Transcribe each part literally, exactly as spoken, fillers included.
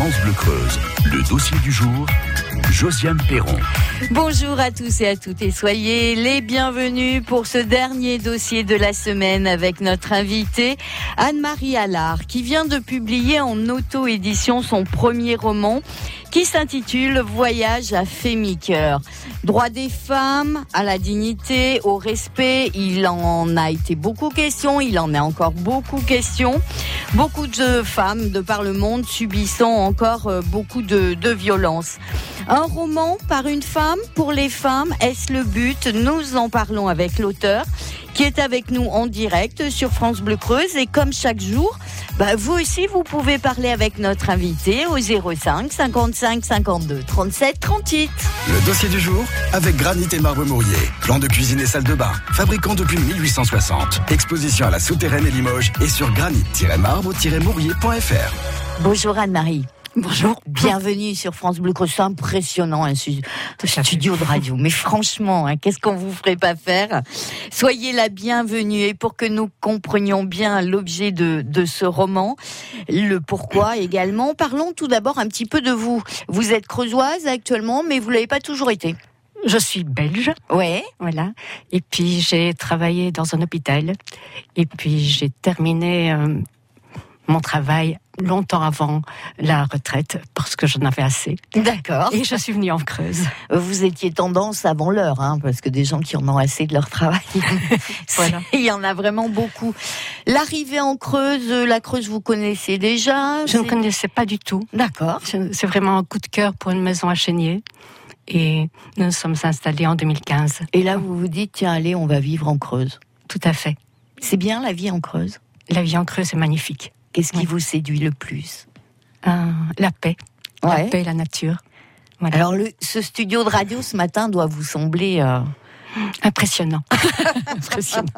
France Bleu Creuse. Le dossier du jour, Josiane Perron. Bonjour à tous et à toutes et soyez les bienvenus pour ce dernier dossier de la semaine avec notre invitée Anne-Marie Allard qui vient de publier en auto-édition son premier roman qui s'intitule Voyage à Fémicoeur. Droit des femmes, à la dignité, au respect, il en a été beaucoup question, il en est encore beaucoup question. Beaucoup de femmes de par le monde subissant encore beaucoup de, de violences. Un roman par une femme, pour les femmes, est-ce le but ? Nous en parlons avec l'auteur qui est avec nous en direct sur France Bleu Creuse. Et comme chaque jour, bah vous aussi, vous pouvez parler avec notre invité au zéro cinq cinquante-cinq cinquante-deux trente-sept trente-huit. Le dossier du jour avec Granit et Marbre Mourier. Plan de cuisine et salle de bain. Fabricant depuis mille huit cent soixante. Exposition à la Souterraine et Limoges et sur granit tiret marbre tiret mourier point f r. Bonjour Anne-Marie. Bonjour. Bienvenue sur France Bleu Creuse. C'est impressionnant, un studio de radio. Mais franchement, hein, qu'est-ce qu'on vous ferait pas faire ? Soyez la bienvenue. Et pour que nous comprenions bien l'objet de, de ce roman, le pourquoi également, parlons tout d'abord un petit peu de vous. Vous êtes creusoise actuellement, mais vous l'avez pas toujours été. Je suis belge. Ouais. Voilà. Et puis j'ai travaillé dans un hôpital. Et puis j'ai terminé euh, mon travail longtemps avant la retraite, parce que j'en avais assez. D'accord. Et je suis venue en Creuse. Vous étiez tendance avant l'heure, hein, parce que des gens qui en ont assez de leur travail, voilà. Il y en a vraiment beaucoup. L'arrivée en Creuse, la Creuse, vous connaissez déjà ? Je c'est... ne connaissais pas du tout. D'accord. C'est vraiment un coup de cœur pour une maison à Chénier. Et nous nous sommes installés en deux mille quinze. Et là, vous vous dites, tiens, allez, on va vivre en Creuse. Tout à fait. C'est bien la vie en Creuse ? La vie en Creuse est magnifique. Qu'est-ce qui oui. vous séduit le plus ? euh, La paix. Ouais. La paix et la nature. Voilà. Alors, le, ce studio de radio ce matin doit vous sembler... Euh... Impressionnant. Impressionnant.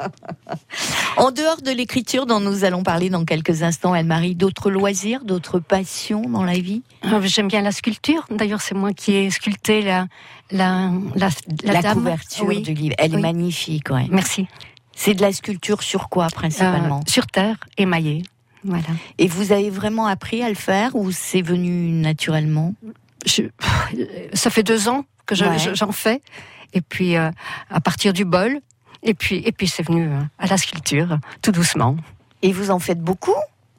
En dehors de l'écriture dont nous allons parler dans quelques instants, Anne-Marie, d'autres loisirs, d'autres passions dans la vie ? euh, J'aime bien la sculpture. D'ailleurs, c'est moi qui ai sculpté la, la, la, la, la dame. couverture oui. du livre. Elle oui. est magnifique. Ouais. Merci. C'est de la sculpture sur quoi, principalement ? euh, Sur terre, émaillée. Voilà. Et vous avez vraiment appris à le faire ou c'est venu naturellement ? je, Ça fait deux ans que je, ouais. j'en fais. Et puis, euh, à partir du bol, et puis, et puis c'est venu euh, à la sculpture, tout doucement. Et vous en faites beaucoup ?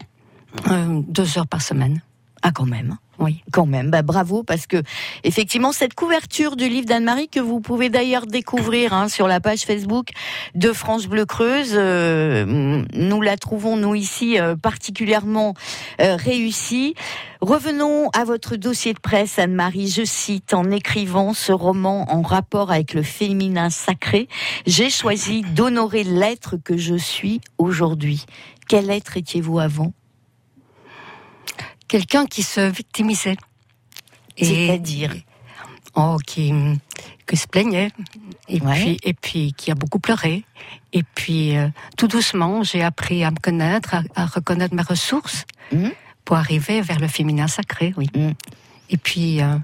euh, Deux heures par semaine. Ah, quand même. Oui. Quand même, bah, bravo, parce que effectivement cette couverture du livre d'Anne-Marie que vous pouvez d'ailleurs découvrir hein, sur la page Facebook de France Bleu Creuse, euh, nous la trouvons nous ici euh, particulièrement euh, réussie. Revenons à votre dossier de presse, Anne-Marie. Je cite, en écrivant ce roman en rapport avec le féminin sacré, j'ai choisi d'honorer l'être que je suis aujourd'hui. Quel être étiez-vous avant ? Quelqu'un qui se victimisait. C'est-à-dire oh, qui, qui se plaignait. Et, ouais. puis, et puis qui a beaucoup pleuré. Et puis, euh, tout doucement, j'ai appris à me connaître, à, à reconnaître mes ressources mmh. pour arriver vers le féminin sacré, oui. Mmh. Et puis, euh,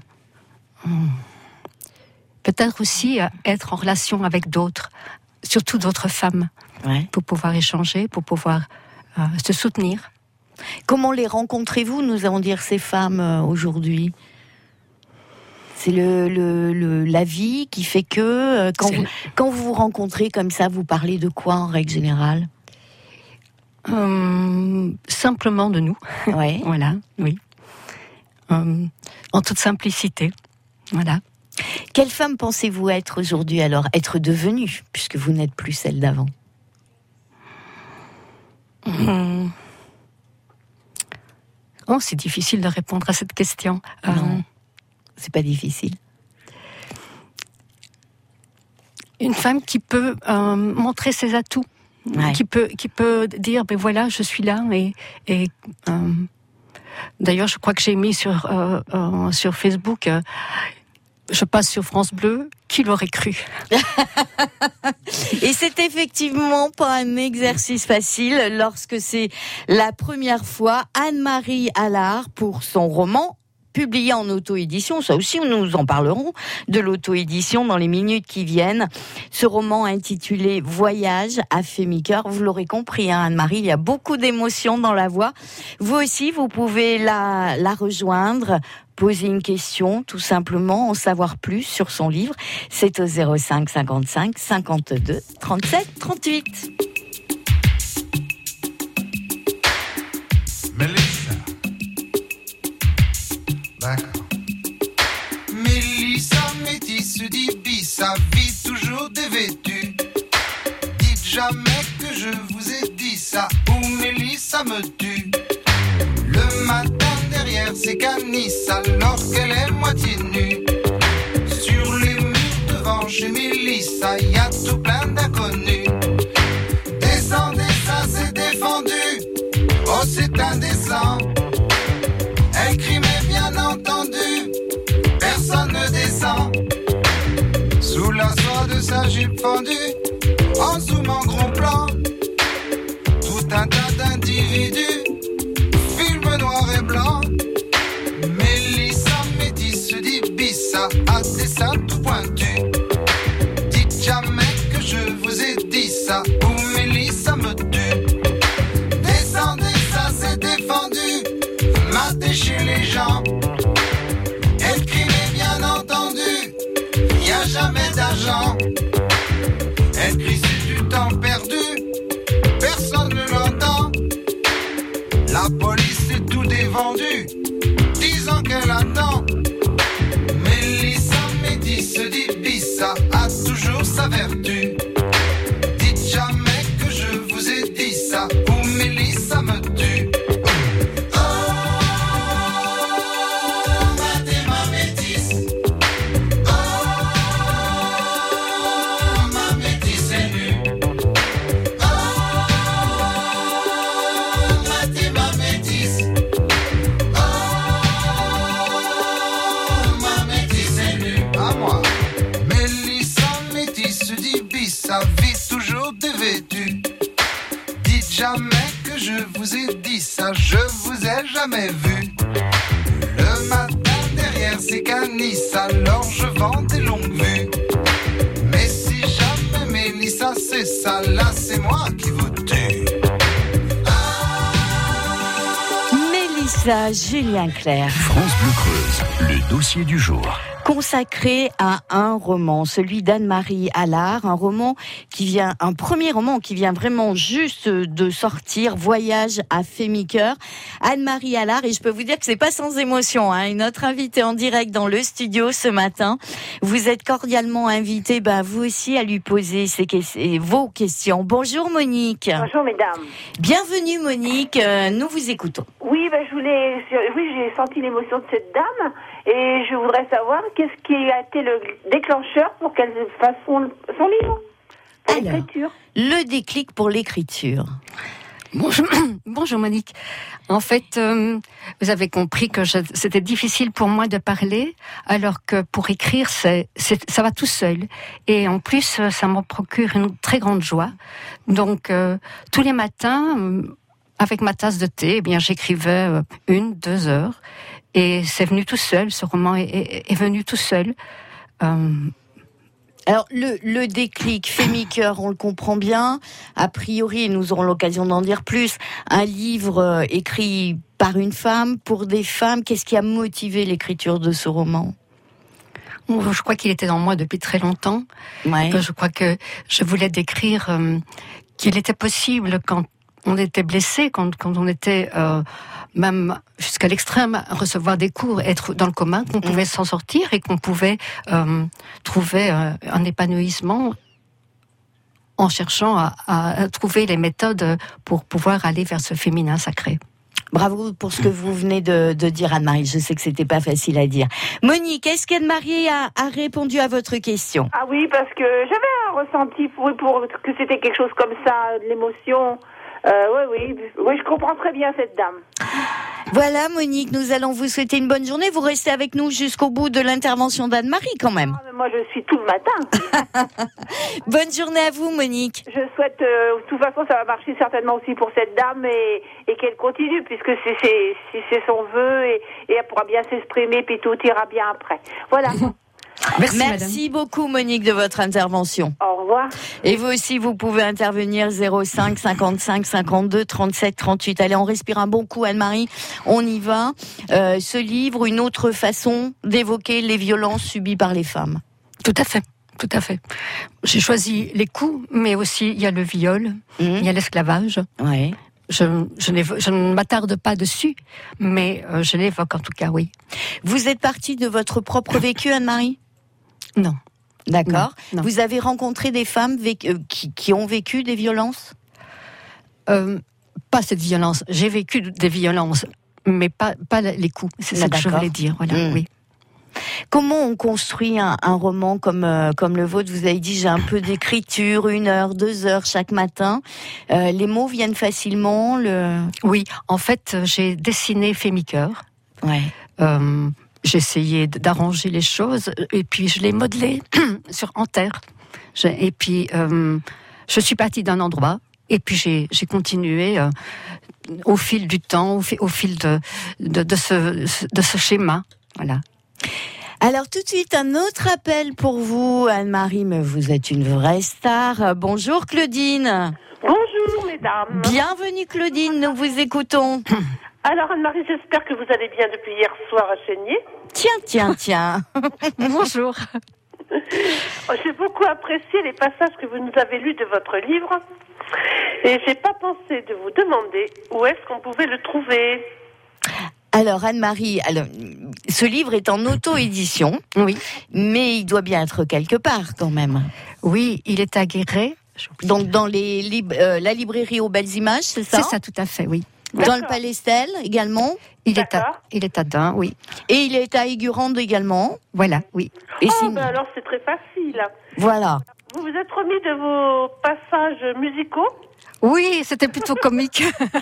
peut-être aussi euh, être en relation avec d'autres, surtout d'autres femmes, ouais. pour pouvoir échanger, pour pouvoir euh, se soutenir. Comment les rencontrez-vous, nous allons dire, ces femmes euh, aujourd'hui ? C'est le, le, le, la vie qui fait que, euh, quand, vous, quand vous vous rencontrez comme ça, vous parlez de quoi en règle générale ? euh, Simplement de nous. Ouais. Voilà, oui. Euh, en toute simplicité. Voilà. Quelle femme pensez-vous être aujourd'hui, alors, être devenue, puisque vous n'êtes plus celle d'avant ? mmh. Oh, c'est difficile de répondre à cette question. Non, euh, c'est pas difficile. Une femme qui peut euh, montrer ses atouts, ouais. qui peut, qui peut dire, ben voilà, je suis là. Et, et euh, d'ailleurs, je crois que j'ai mis sur euh, euh, sur Facebook. Euh, je passe sur France Bleu, qui l'aurait cru ? Et c'est effectivement pas un exercice facile lorsque c'est la première fois Anne-Marie Allard pour son roman publié en auto-édition. Ça aussi, nous en parlerons de l'auto-édition dans les minutes qui viennent. Ce roman intitulé Voyage a fait mi-cœur. Vous l'aurez compris, hein, Anne-Marie, il y a beaucoup d'émotions dans la voix. Vous aussi, vous pouvez la, la rejoindre, poser une question, tout simplement, en savoir plus sur son livre. C'est au zéro cinq cinquante-cinq cinquante-deux trente-sept trente-huit. Mélissa. D'accord. Mélissa, métisse d'Ibissa, vie toujours dévêtue. Dites jamais que je vous ai dit ça, ou Mélissa me tue. Le matin derrière ses canisses, alors qu'elle est moitié nue. Sur les murs devant chez Mélissa, y a tout plein d'inconnus. Descendez, ça c'est défendu. Oh, c'est indécent. Elle crie, mais bien entendu, personne ne descend. Sous la soie de sa jupe fendue, en zoom en gros plan, tout un tas d'individus, film noir et blanc. Mélissa, métisse d'Ibissa, a des seins tout pointus. Dites jamais que je vous ai dit ça, ou Mélissa me tue. Descendez, ça c'est défendu, matez chez les gens. Elle crie, mais bien entendu, y a jamais d'argent. Elle crie, c'est du temps perdu, personne ne l'entend. La police est tout dévendu, disant qu'elle attend. Mélissa, métisse d'Ibissa, a toujours sa vertu. Dites jamais que je vous ai dit ça, ou Mélissa me tue. Oh, matez ma métisse. Oh, ma métisse est nue. Oh, matez ma métisse. Oh, ma métisse est nue. À moi. Mélissa, métisse d'Ibissa, vie toujours dévêtue. Dites jamais que je vous ai dit ça, je vous ai jamais vu. Le matin derrière ces canisses, alors je vends des longues vues. Mais si jamais Mélissa c'est ça, là c'est moi qui vous tue. Mélissa, Julien Clerc. France Bleu Creuse, le dossier du jour. Consacré à un roman, celui d'Anne-Marie Allard, un roman qui vient, un premier roman qui vient vraiment juste de sortir, Voyage a fait mi-cœur. Anne-Marie Allard, et je peux vous dire que c'est pas sans émotion, hein, notre invitée en direct dans le studio ce matin. Vous êtes cordialement invitée, ben, vous aussi, à lui poser ces que- vos questions. Bonjour Monique. Bonjour mesdames. Bienvenue Monique, euh, nous vous écoutons. Oui, ben, je voulais, oui, j'ai senti l'émotion de cette dame et je voudrais savoir qu'est-ce qui a été le déclencheur pour qu'elle fasse son, son livre, pour Alors, l'écriture. Le déclic pour l'écriture. Bonjour, bonjour Monique. En fait, euh, vous avez compris que je, c'était difficile pour moi de parler, alors que pour écrire, c'est, c'est, ça va tout seul. Et en plus, ça me procure une très grande joie. Donc, euh, tous les matins, euh, avec ma tasse de thé, eh bien, j'écrivais euh, une, deux heures. Et c'est venu tout seul, ce roman est, est, est venu tout seul. Euh, Alors, le, le déclic fait mi-cœur, on le comprend bien. A priori, nous aurons l'occasion d'en dire plus. Un livre euh, écrit par une femme, pour des femmes. Qu'est-ce qui a motivé l'écriture de ce roman ? Je crois qu'il était dans moi depuis très longtemps. Ouais. Je crois que je voulais décrire euh, qu'il était possible, quand on était blessé, quand, quand on était euh, même jusqu'à l'extrême, recevoir des coups, être dans le coma, qu'on pouvait s'en sortir et qu'on pouvait euh, trouver euh, un épanouissement en cherchant à, à trouver les méthodes pour pouvoir aller vers ce féminin sacré. Bravo pour ce que vous venez de, de dire, Anne-Marie. Je sais que c'était pas facile à dire. Monique, est-ce qu'Anne-Marie a, a répondu à votre question ? Ah oui, parce que j'avais un ressenti pour, pour que c'était quelque chose comme ça, de l'émotion. Euh, oui, oui, oui, je comprends très bien cette dame. Voilà, Monique, nous allons vous souhaiter une bonne journée. Vous restez avec nous jusqu'au bout de l'intervention d'Anne-Marie, quand même. Ah, mais moi, je suis tout le matin. Bonne journée à vous, Monique. Je souhaite, euh, de toute façon, ça va marcher certainement aussi pour cette dame et, et qu'elle continue, puisque c'est, c'est, c'est, c'est son vœu et, et elle pourra bien s'exprimer, puis tout ira bien après. Voilà. Merci, Merci beaucoup, Monique, de votre intervention. Au revoir. Et vous aussi, vous pouvez intervenir zéro cinq cinquante-cinq cinquante-deux trente-sept trente-huit. Allez, on respire un bon coup, Anne-Marie. On y va. Euh, ce livre, une autre façon d'évoquer les violences subies par les femmes. Tout à fait. Tout à fait. J'ai choisi les coups, mais aussi il y a le viol, mmh. il y a l'esclavage. Ouais. Je, je, je ne m'attarde pas dessus, mais euh, je l'évoque en tout cas, oui. Vous êtes partie de votre propre vécu, Anne-Marie ? Non. D'accord. Non, non. Vous avez rencontré des femmes vécu, euh, qui, qui ont vécu des violences ? euh, Pas cette violence. J'ai vécu des violences, mais pas, pas les coups. C'est ça que je voulais dire. Voilà, mmh. oui. Comment on construit un, un roman comme euh, comme le vôtre ? Vous avez dit j'ai un peu d'écriture, une heure, deux heures chaque matin. Euh, les mots viennent facilement. Le... Oui, en fait, j'ai dessiné Fémiqueur. Ouais. Euh, j'ai essayé d'arranger les choses et puis je l'ai modelé sur en terre. Je, et puis euh, je suis partie d'un endroit et puis j'ai j'ai continué euh, au fil du temps, au, au fil de de, de ce de ce schéma. Voilà. Alors tout de suite, un autre appel pour vous, Anne-Marie, mais vous êtes une vraie star. Bonjour Claudine. Bonjour mesdames. Bienvenue Claudine, nous vous écoutons. Alors Anne-Marie, j'espère que vous allez bien depuis hier soir à Chénier. Tiens, tiens, tiens. Bonjour. J'ai beaucoup apprécié les passages que vous nous avez lus de votre livre et j'ai pas pensé de vous demander où est-ce qu'on pouvait le trouver. Alors Anne-Marie, alors, ce livre est en auto-édition, oui, mais il doit bien être quelque part quand même. Oui, il est à Guéret. Donc dans les lib- euh, la librairie aux belles images, c'est ça ? C'est ça, tout à fait, oui. Dans D'accord. le Palais Stèle également. Il est à, il est à Dain, oui. Et il est à Aigurande également. Voilà, oui. Et oh, si... ben alors c'est très facile. Voilà. Vous vous êtes remis de vos passages musicaux ? Oui, c'était plutôt comique.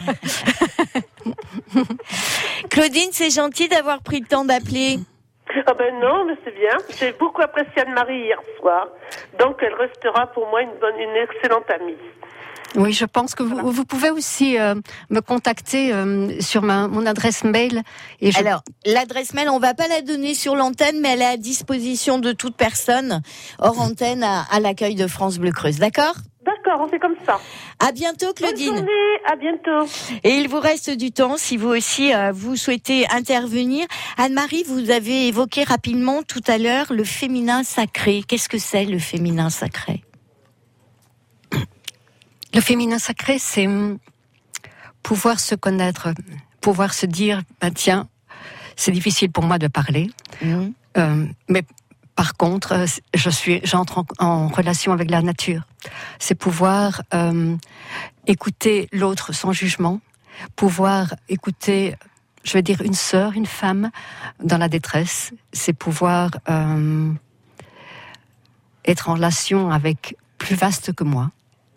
Claudine, c'est gentil d'avoir pris le temps d'appeler. Ah ben non, mais c'est bien. J'ai beaucoup apprécié Anne-Marie hier soir. Donc elle restera pour moi une bonne, une excellente amie. Oui, je pense que vous, vous pouvez aussi euh, me contacter euh, sur ma, mon adresse mail. Et je... Alors, l'adresse mail, on va pas la donner sur l'antenne, mais elle est à disposition de toute personne hors antenne à, à l'accueil de France Bleu Creuse. D'accord ? D'accord, on fait comme ça. À bientôt, Claudine. Bonne journée, à bientôt. Et il vous reste du temps si vous aussi euh, vous souhaitez intervenir. Anne-Marie, vous avez évoqué rapidement tout à l'heure le féminin sacré. Qu'est-ce que c'est le féminin sacré ? Le féminin sacré, c'est pouvoir se connaître, pouvoir se dire, bah, tiens, c'est difficile pour moi de parler, mmh. euh, mais par contre, je suis, j'entre en, en relation avec la nature. C'est pouvoir euh, écouter l'autre sans jugement, pouvoir écouter, je vais dire, une sœur, une femme dans la détresse. C'est pouvoir euh, être en relation avec plus vaste que moi.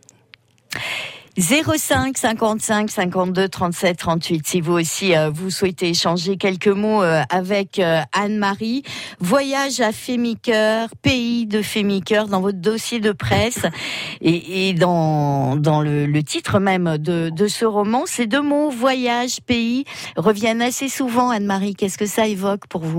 zéro cinq cinquante-cinq cinquante-deux trente-sept trente-huit. Si vous aussi euh, vous souhaitez échanger quelques mots euh, avec euh, Anne-Marie, voyage à Fémiqueur, pays de Fémiqueur dans votre dossier de presse et, et dans dans le, le titre même de de ce roman, ces deux mots voyage, pays reviennent assez souvent. Anne-Marie, qu'est-ce que ça évoque pour vous ?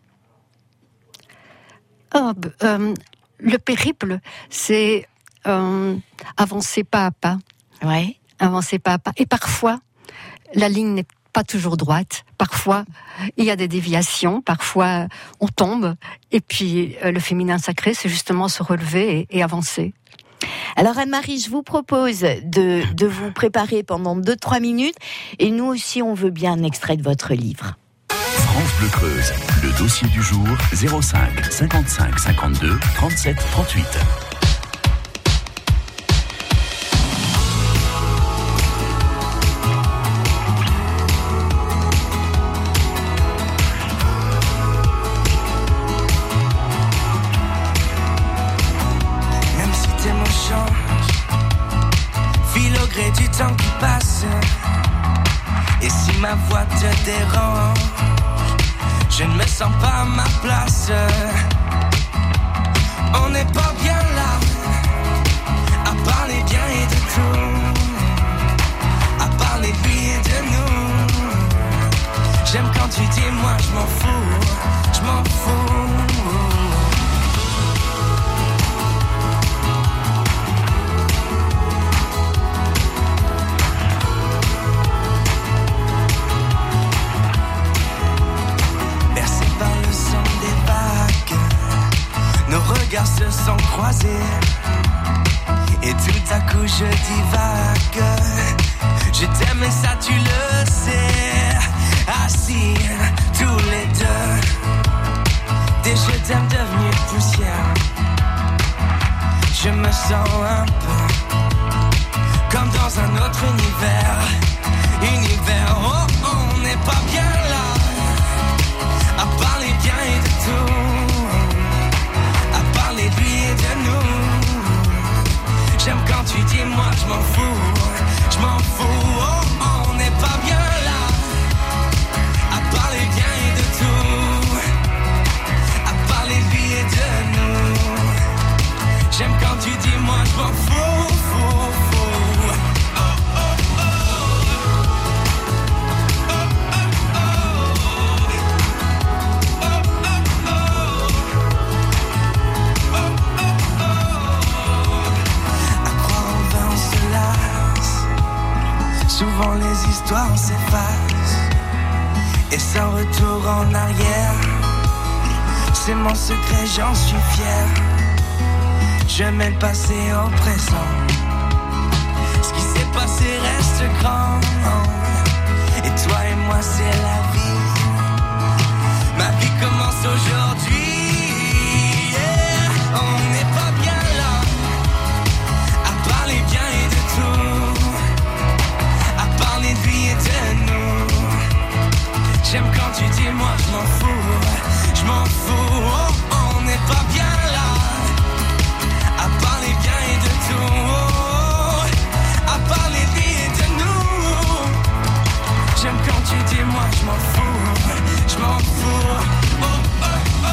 Oh, euh, le périple, c'est euh, avancer pas à pas. Ouais. Avancer pas à pas. Et parfois, la ligne n'est pas toujours droite. Parfois, il y a des déviations. Parfois, on tombe. Et puis, euh, le féminin sacré, c'est justement se relever et, et avancer. Alors Anne-Marie, je vous propose de, de vous préparer pendant deux trois minutes. Et nous aussi, on veut bien un extrait de votre livre. France Bleu Creuse, le dossier du jour, zéro cinq cinquante-cinq cinquante-deux trente-sept trente-huit. Même si tes mots changent, file au gré du temps qui passe. ma voix te dérange. Je ne me sens pas à ma place. On n'est pas bien là, à parler bien et de tout, à parler de lui et de nous. J'aime quand tu dis moi je m'en fous, je m'en fous. Bercé par le son des vagues, nos regards se sont croisés. Et tout à coup je divague. Je t'aime et ça tu le sais. Assis tous les deux, des je t'aime devenus poussière. Je me sens un peu comme dans un autre univers. Univers, oh, oh, on n'est pas bien là, à parler bien et de tout, à parler de lui et de nous. J'aime quand tu dis moi je m'en fous, je m'en fous, oh, oh, on n'est pas bien là, à parler bien et de tout, à parler de lui et de nous. J'aime quand tu dis moi je m'en fous, fou, fou. Oh, oh, oh. Oh, oh, oh. Oh, oh, oh. Oh, oh, oh. À croire en vain on se lasse, souvent les histoires s'effacent, et sans retour en arrière. C'est mon secret, j'en suis fier. Je mets le passé au présent. Ce qui s'est passé reste grand. Et toi et moi c'est la vie. Ma vie commence aujourd'hui. Yeah. On n'est pas bien là, à parler bien et de tout, à parler de lui et de nous. J'aime quand tu dis moi je m'en fous, je m'en fous, oh, on n'est pas bien là, à parler bien et de tout, oh, à parler de lui et de nous. J'aime quand tu dis moi je m'en fous, je m'en fous, oh, oh, oh.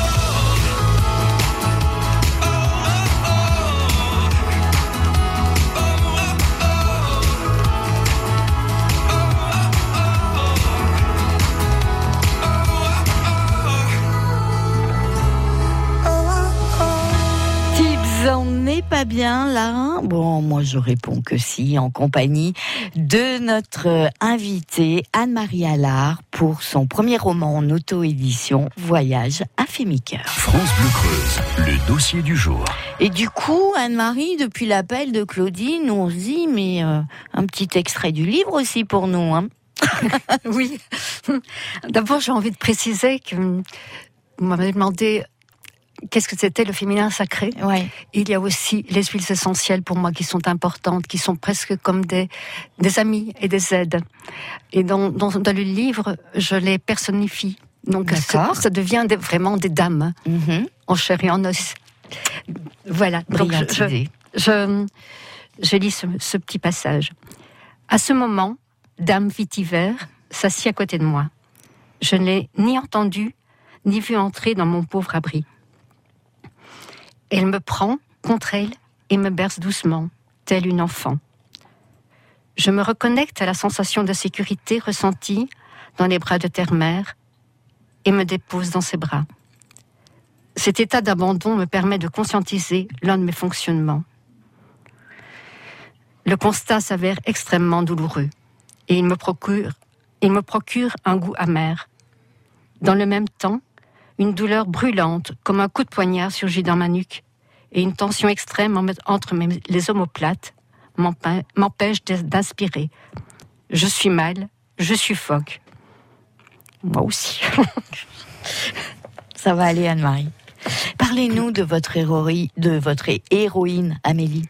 On n'est pas bien là. Bon, moi je réponds que si, en compagnie de notre invitée Anne-Marie Allard pour son premier roman en auto-édition, Voyage à Fémicoeur. France Bleu Creuse, le dossier du jour. Et du coup, Anne-Marie, depuis l'appel de Claudine, on se dit, mais euh, un petit extrait du livre aussi pour nous, hein. Oui. D'abord, j'ai envie de préciser que vous m'avez demandé qu'est-ce que c'était le féminin sacré. Ouais. Il y a aussi les huiles essentielles pour moi qui sont importantes, qui sont presque comme des, des amis et des aides. Et dans, dans, dans le livre, je les personnifie. Donc ça, ça devient des, vraiment des dames, mm-hmm. en chair et en os. Voilà. Donc je, je, je, je lis ce, ce petit passage. À ce moment, Dame Vitiver s'assit à côté de moi. Je ne l'ai ni entendue, ni vue entrer dans mon pauvre abri. Elle me prend contre elle et me berce doucement, telle une enfant. Je me reconnecte à la sensation de sécurité ressentie dans les bras de terre-mère et me dépose dans ses bras. Cet état d'abandon me permet de conscientiser l'un de mes fonctionnements. Le constat s'avère extrêmement douloureux et il me procure, il me procure un goût amer. Dans le même temps, une douleur brûlante, comme un coup de poignard, surgit dans ma nuque, et une tension extrême entre mes, les omoplates m'empêche d'inspirer. Je suis mal, je suffoque. Moi aussi. Ça va aller, Anne-Marie. Parlez-nous de votre héroïne, de votre héroïne, Amélie.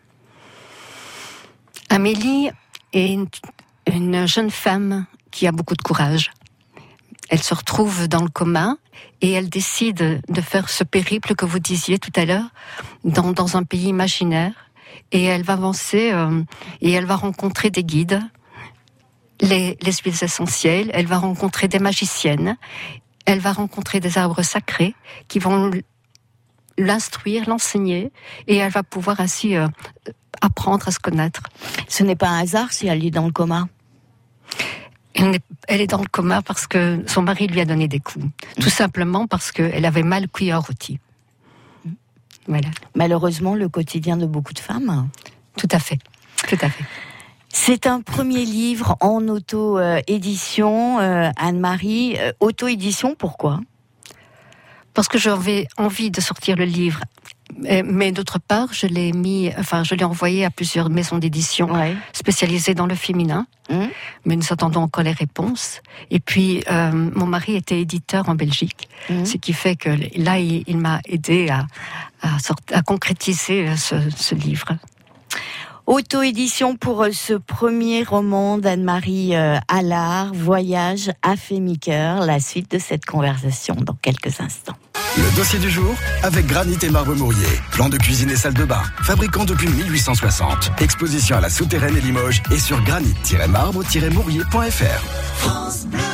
Amélie est une, une jeune femme qui a beaucoup de courage. Elle se retrouve dans le coma et elle décide de faire ce périple que vous disiez tout à l'heure dans, dans un pays imaginaire. Et elle va avancer euh, et elle va rencontrer des guides. les, les huiles essentielles, elle va rencontrer des magiciennes, elle va rencontrer des arbres sacrés qui vont l'instruire, l'enseigner, et elle va pouvoir ainsi euh, apprendre à se connaître. Ce n'est pas un hasard si elle est dans le coma. Elle est, elle est dans le coma parce que son mari lui a donné des coups. Mmh. Tout simplement parce qu'elle avait mal cuit un rôti. Mmh. Voilà. Malheureusement, le quotidien de beaucoup de femmes. Tout à fait. Tout à fait. C'est un premier livre en auto-édition, euh, Anne-Marie. Euh, auto-édition, pourquoi ? Parce que j'avais envie de sortir le livre. Mais d'autre part, je l'ai mis, enfin, je l'ai envoyé à plusieurs maisons d'édition ouais. spécialisées dans le féminin. Mmh. Mais nous attendons encore les réponses. Et puis, euh, mon mari était éditeur en Belgique, mmh. ce qui fait que là, il, il m'a aidé à, à, sort, à concrétiser ce, ce livre. Auto-édition pour ce premier roman d'Anne-Marie euh, Allard, Voyage à Fémiqueur. La suite de cette conversation dans quelques instants. Le dossier du jour avec Granit et Marbre Mourier. Plan de cuisine et salle de bain. Fabricant depuis dix-huit cent soixante. Exposition à la Souterraine et Limoges et sur granit tiret marbre tiret mourier point f r. France Bleu.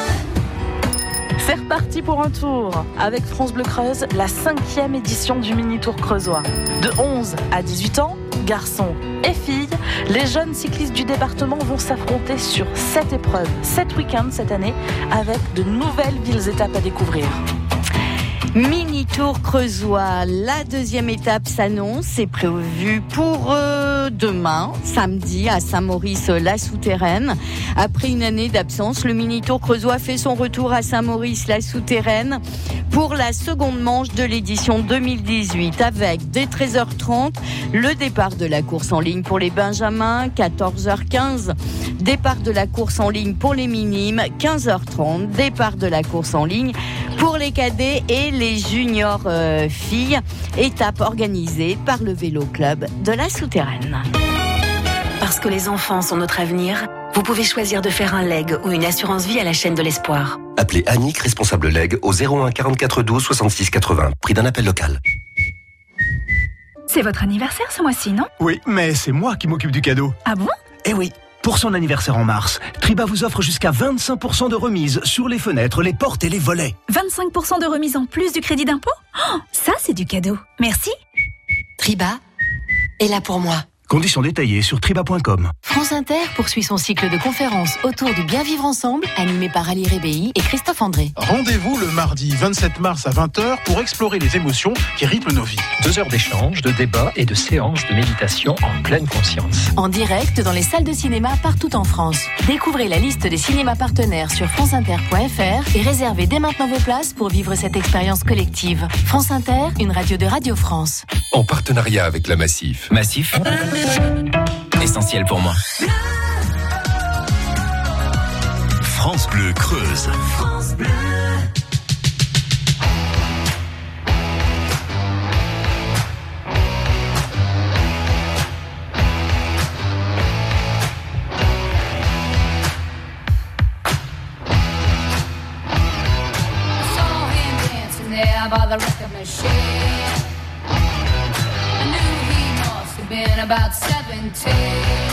C'est reparti pour un tour avec France Bleu Creuse, la cinquième édition du mini-tour creusois. De onze à dix-huit ans, garçons et filles, les jeunes cyclistes du département vont s'affronter sur sept épreuves, sept week-ends cette année, avec de nouvelles villes étapes à découvrir. Mini-tour creusois, la deuxième étape s'annonce, c'est prévu pour euh, demain, samedi, à Saint-Maurice-la-Souterraine. Après une année d'absence, le mini-tour creusois fait son retour à Saint-Maurice-la-Souterraine pour la seconde manche de l'édition deux mille dix-huit, avec dès treize heures trente, le départ de la course en ligne pour les benjamins, quatorze heures quinze, départ de la course en ligne pour les minimes, quinze heures trente, départ de la course en ligne pour les cadets et les juniors euh, filles, étape organisée par le Vélo Club de la Souterraine. Parce que les enfants sont notre avenir, vous pouvez choisir de faire un leg ou une assurance vie à la chaîne de l'espoir. Appelez Annick, responsable leg, au zéro un quarante-quatre douze soixante-six quatre-vingts, prix d'un appel local. C'est votre anniversaire ce mois-ci, non ? Oui, mais c'est moi qui m'occupe du cadeau. Ah bon ? Eh oui. Pour son anniversaire en mars, Triba vous offre jusqu'à vingt-cinq pour cent de remise sur les fenêtres, les portes et les volets. vingt-cinq pour cent de remise en plus du crédit d'impôt ? Oh, ça, c'est du cadeau. Merci. Triba est là pour moi. Conditions détaillées sur triba point com. France Inter poursuit son cycle de conférences autour du bien vivre ensemble, animé par Ali Rébéi et Christophe André. Rendez-vous le mardi vingt-sept mars à vingt heures pour explorer les émotions qui rythment nos vies. Deux heures d'échange, de débat et de séances de méditation en pleine conscience. En direct dans les salles de cinéma partout en France. Découvrez la liste des cinémas partenaires sur franceinter point f r et réservez dès maintenant vos places pour vivre cette expérience collective. France Inter, une radio de Radio France. En partenariat avec la Massif. Massif, essentiel pour moi. France Bleu Creuse. France Bleu. By the record machine, I knew he must have been about seventeen.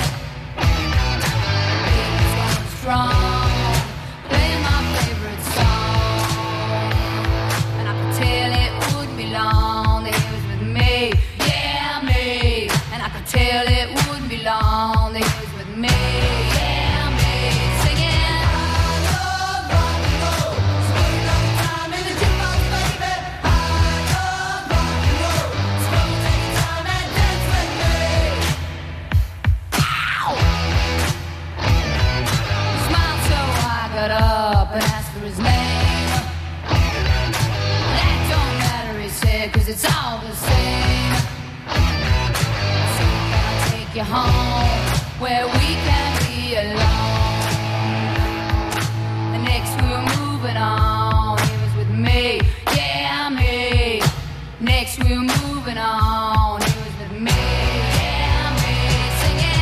He was going strong, playing my favorite song, and I could tell it wouldn't be long that he was with me, yeah me. And I could tell it wouldn't be long that he was with me, yeah me. Singing. Got up and asked for his name. That don't matter, he said, cause it's all the same. So can I take you home where we can be alone? And next we were moving on. He was with me, yeah me. Next we were moving on. He was with me, yeah me. Singing.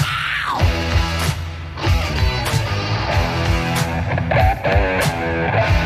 Thank you.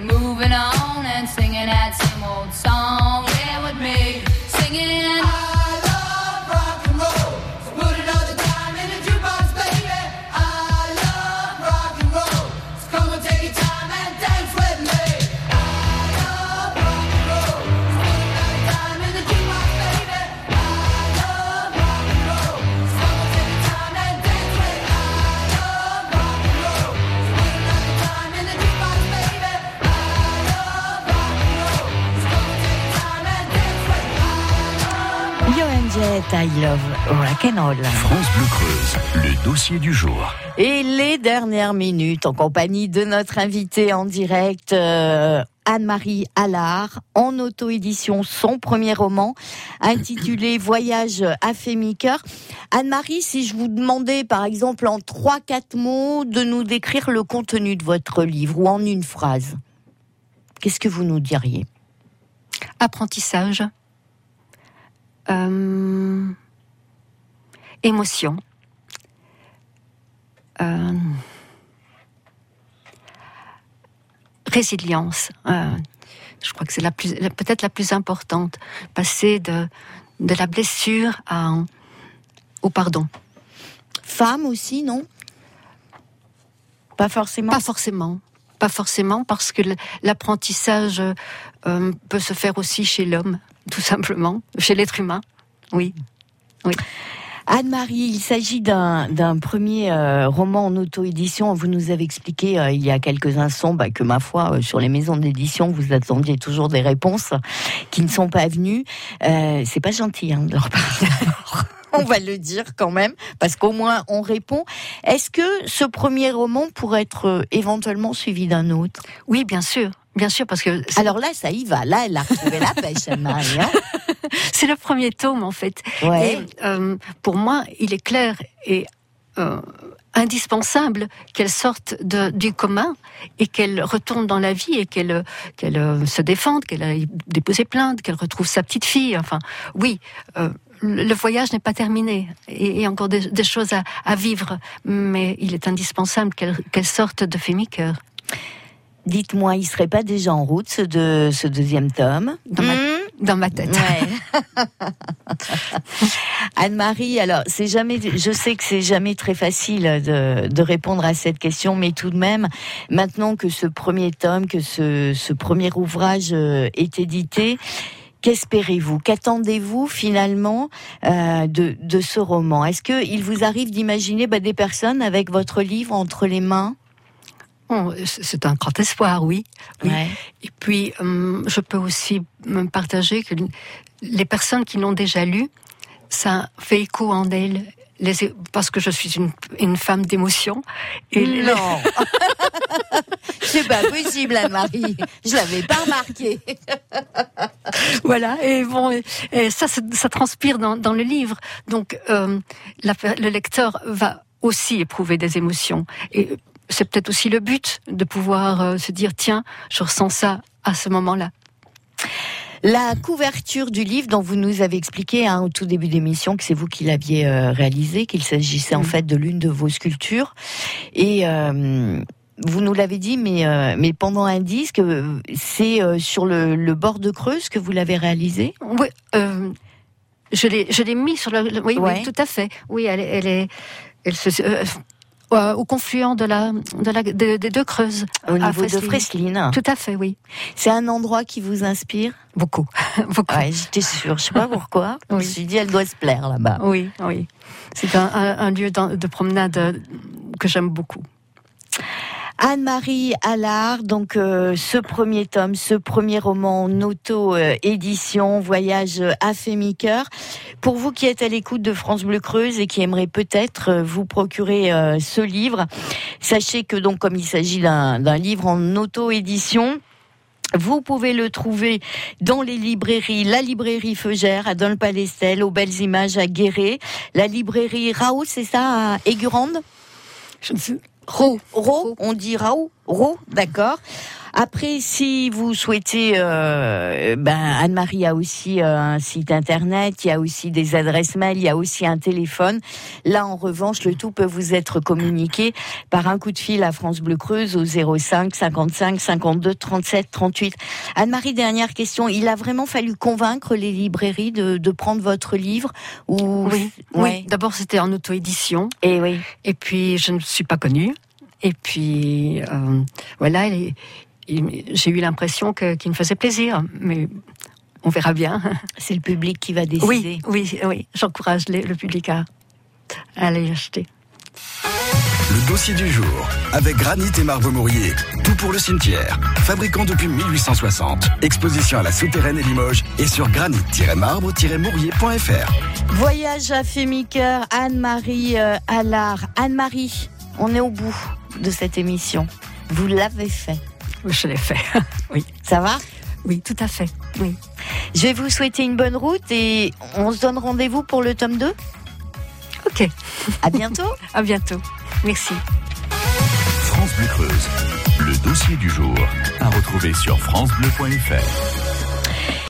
moving on and singing that same old song. Yeah, with me singing. I love rock and roll. So put another dime in the jukebox, baby. I love rock and roll. So come and take your time and dance with me. I love rock and roll. So put another dime in the jukebox, baby. I love rock and roll. So come and take your time and dance with me. I love rock and roll. So put another dime in the jukebox, baby. I love rock and roll. So come and take your time and dance with me. Joan Jett, I love rock and roll. France Bleu Creuse, le dossier du jour. Et les dernières minutes en compagnie de notre invitée en direct, euh, Anne-Marie Allard, en auto-édition, son premier roman intitulé Voyage à Fémiqueur. Anne-Marie, si je vous demandais par exemple en trois quatre mots de nous décrire le contenu de votre livre ou en une phrase, qu'est-ce que vous nous diriez ? Apprentissage, euh, émotion, euh, résilience. Euh, je crois que c'est la plus, peut-être la plus importante. Passer de, de la blessure à, au pardon. Femme aussi, non ? Pas forcément. Pas forcément. Pas forcément, parce que l'apprentissage euh, peut se faire aussi chez l'homme, tout simplement, chez l'être humain. Oui. Oui. Anne-Marie, il s'agit d'un, d'un premier euh, roman en auto-édition. Vous nous avez expliqué euh, il y a quelques instants bah, que, ma foi, euh, sur les maisons d'édition, vous attendiez toujours des réponses qui ne sont pas venues. Euh, c'est pas gentil hein, de repartir. On va le dire quand même, parce qu'au moins on répond. Est-ce que ce premier roman pourrait être euh, éventuellement suivi d'un autre ? Oui, bien sûr. Bien sûr, parce que... C'est... Alors là, ça y va. Là, elle a retrouvé la pêche, Anne-Marie. Hein. C'est le premier tome, en fait. Ouais. Et euh, pour moi, il est clair et euh, indispensable qu'elle sorte de, du commun et qu'elle retourne dans la vie et qu'elle, qu'elle euh, se défende, qu'elle aille déposer plainte, qu'elle retrouve sa petite fille. Enfin, oui, euh, le voyage n'est pas terminé et il y a encore des, des choses à, à vivre, mais il est indispensable qu'elle, qu'elle sorte de Fémiqueur. Dites-moi, il serait pas déjà en route ce, de, ce deuxième tome ? Dans, mmh. ma, dans ma tête. Ouais. Anne-Marie, alors c'est jamais, je sais que c'est jamais très facile de, de répondre à cette question, mais tout de même, maintenant que ce premier tome, que ce, ce premier ouvrage est édité, qu'espérez-vous ? Qu'attendez-vous finalement euh, de, de ce roman ? Est-ce qu'il vous arrive d'imaginer bah, des personnes avec votre livre entre les mains ? Oh, c'est un grand espoir, oui. oui. Ouais. Et puis, hum, je peux aussi me partager que les personnes qui l'ont déjà lu, ça fait écho en elles. Les, parce que je suis une, une femme d'émotion. Et non les... C'est pas possible, Anne-Marie. Je l'avais pas remarqué. Voilà, et bon, et, et ça, ça transpire dans, dans le livre. Donc, euh, la, le lecteur va aussi éprouver des émotions. Et c'est peut-être aussi le but de pouvoir euh, se dire, tiens, je ressens ça à ce moment-là. La couverture du livre dont vous nous avez expliqué hein, au tout début d'émission que c'est vous qui l'aviez euh, réalisé, qu'il s'agissait en fait de l'une de vos sculptures. Et euh, vous nous l'avez dit, mais, euh, mais pendant un disque, c'est euh, sur le, le bord de Creuse que vous l'avez réalisé ? Oui, euh, je, l'ai, je l'ai mis sur le... le oui, ouais. oui, tout à fait. Oui, elle, elle est... Elle se, euh, Euh, au confluent de la, de la, de, des deux Creuses. Au niveau de Fresline. Tout à fait, oui. C'est un endroit qui vous inspire ? Beaucoup. Beaucoup. Ouais, j'étais sûre. Je sais pas pourquoi. Oui. Je me suis dit, elle doit se plaire là-bas. Oui, oui. C'est un, un, un lieu de promenade que j'aime beaucoup. Anne-Marie Allard, donc euh, ce premier tome, ce premier roman en auto-édition, Voyage à Fémiqueur. Pour vous qui êtes à l'écoute de France Bleu Creuse et qui aimeraient peut-être euh, vous procurer euh, ce livre, sachez que donc comme il s'agit d'un, d'un livre en auto-édition, vous pouvez le trouver dans les librairies, la librairie Feugère à Dole-Palestel, aux Belles Images à Guéret, la librairie Raoult, c'est ça, à Aigurande ? Je ne sais Ro, Ro, on dit Raoult, Ro, d'accord. Après, si vous souhaitez, euh, ben Anne-Marie a aussi euh, un site internet, il y a aussi des adresses mail, il y a aussi un téléphone. Là, en revanche, le tout peut vous être communiqué par un coup de fil à France Bleu Creuse au zéro cinq cinquante-cinq cinquante-deux trente-sept trente-huit. Anne-Marie, dernière question. Il a vraiment fallu convaincre les librairies de, de prendre votre livre ou... Oui, ouais. oui. D'abord, c'était en auto-édition. Et oui. Et puis, je ne suis pas connue. Et puis, euh, voilà, et, et j'ai eu l'impression que, qu'il me faisait plaisir. Mais on verra bien. C'est le public qui va décider. Oui, oui, oui. J'encourage les, le public à, à aller acheter. Le dossier du jour, avec Granit et Marbre Mourier. Tout pour le cimetière. Fabricant depuis mille huit cent soixante. Exposition à la Souterraine et Limoges et sur granit tiret marbre tiret mourier point f r. Voyage à Fémiqueur, Anne-Marie euh, Allard. Anne-Marie, on est au bout de cette émission. Vous l'avez fait. Je l'ai fait, oui. Ça va ? Oui, tout à fait, oui. Je vais vous souhaiter une bonne route et on se donne rendez-vous pour le tome deux ? Ok. À bientôt. À bientôt. Merci. France Bleu Creuse, le dossier du jour, à retrouver sur francebleu point f r.